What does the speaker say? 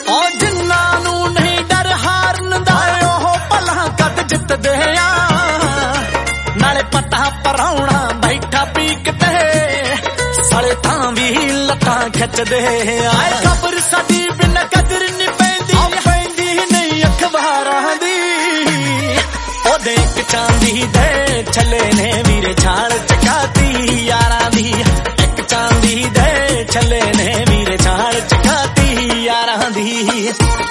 ओ जिन्ना नू नहीं डर हारन दा ओह भला कद जितदे आ नाले पता पराउणा बैठा पीक ते साले तां भी लत्तां खिचदे आए खबर साडी बिन कदर नहीं पैंदी नहीं अखबारां दी ओदे इक चांदी दे छले ने वीरे छाल चकाती यारां दी इक चांदी दे छले ने वीरे छाल चकाती यारां दी